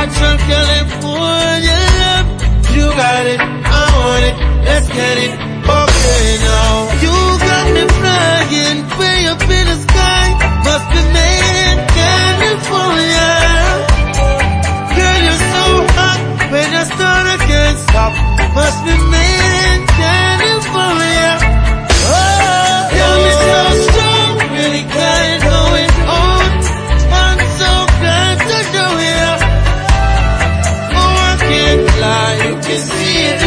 Watch from California. You got it, I want it, let's get it. Okay now. You got me flying way up in the sky. Must be made in California. Girl, you're so hot. When I start, I can't stop. Must be made in California. Oh, got me so strong. Really got it going on. I'm so glad to show you. Oh, I can't lie. You can see it.